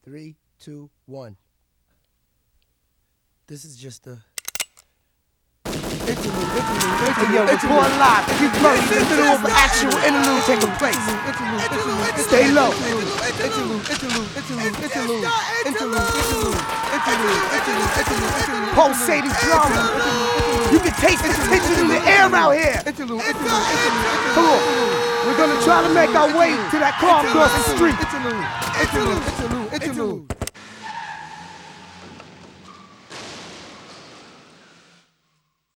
3, 2, 1. This is just a interlude. Hey yo, report live. Keep running in the middle of an actual interlude taking place. Stay low. Pulsating drama. You can taste the tension in the air out here. Come on. We're gonna try to make our way to that car across the street. Interlude.